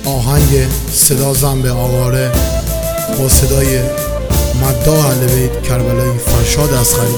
آهنگ صدا زن به آواره با صدای مداح اهل بیت کربلایی فرشاد اصغری.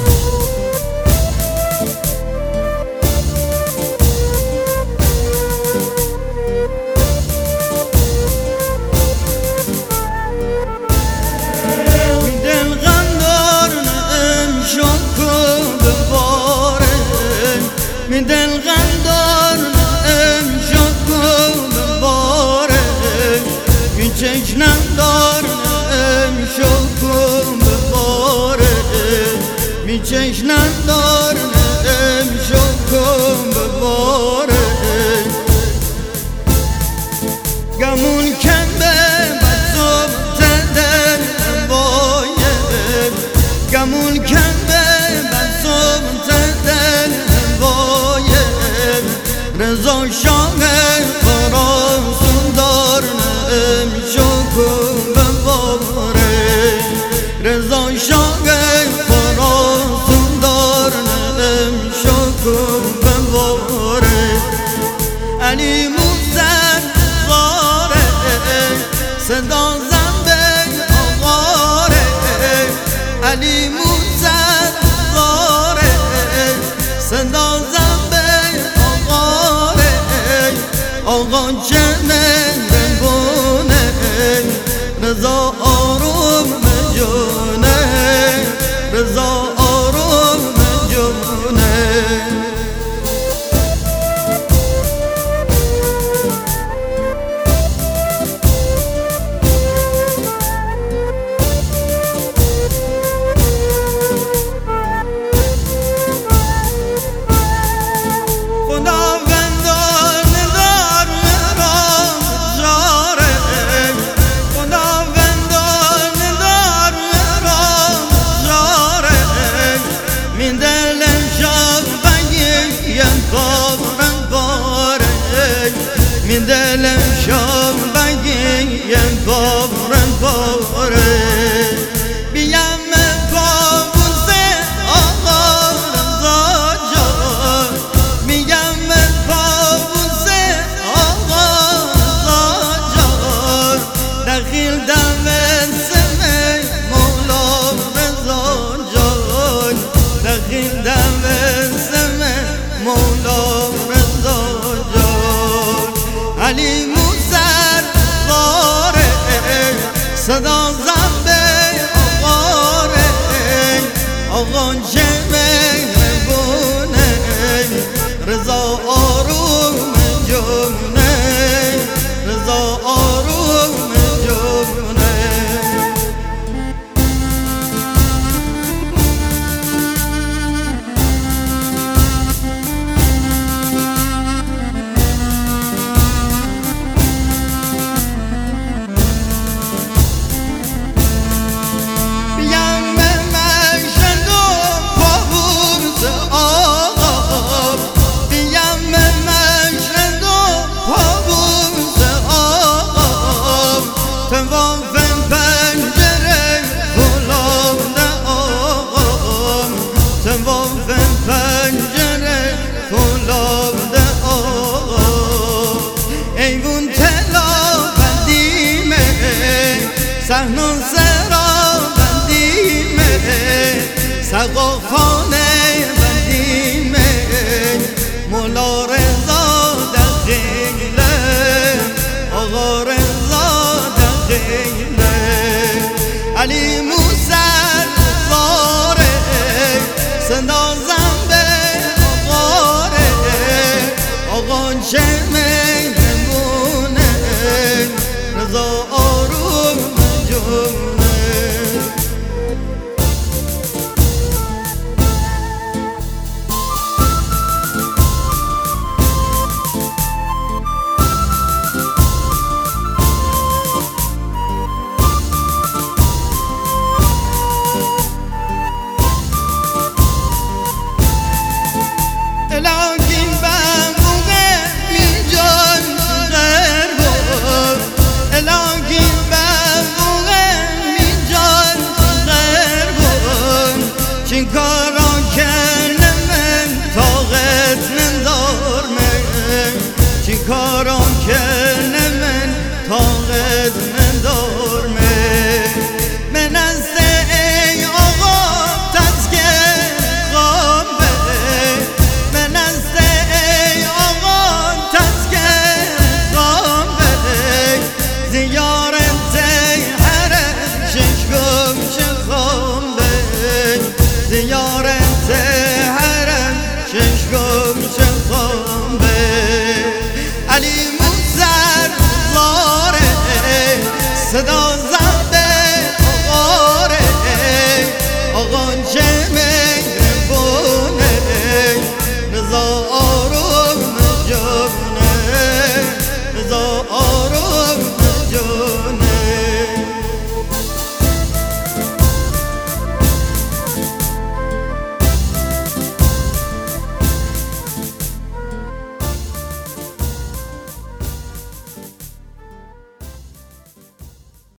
من دل غندار امشب کن باره می چشنم دار امشب کن باره می چشنم دار امشب کن باره گمون کن به بسم تدر باید گمون کن به بسم تدر رضا شاه فراسون دار امشو کن باره رضا شاه فراسون دار امشو کن باره علی موسر زاره صدا زن به آواره علی موسر زاره صدا زن آقا جنن بونه رضا آروم جونه رضا آروم جونه من دلم شام بگیم بارم باره بیام کابوس آقا رضا جان بیام کابوس آقا رضا جان دخیل دم سم مولا رضا جان دخیل دم سم مولا رضا جان علی موسر زاره صدا زن به آواره آقا جمعه بونه رضا آروم جونه رضا آروم جونه سحنون سرا بندیمه سقا خانه بندیمه مولا رضا دخیله آقا رضا دخیله علی موسر زاره صدا زن به آقاره آقا جمعه نمونه رضا آروم جونه کاران که من چشگاه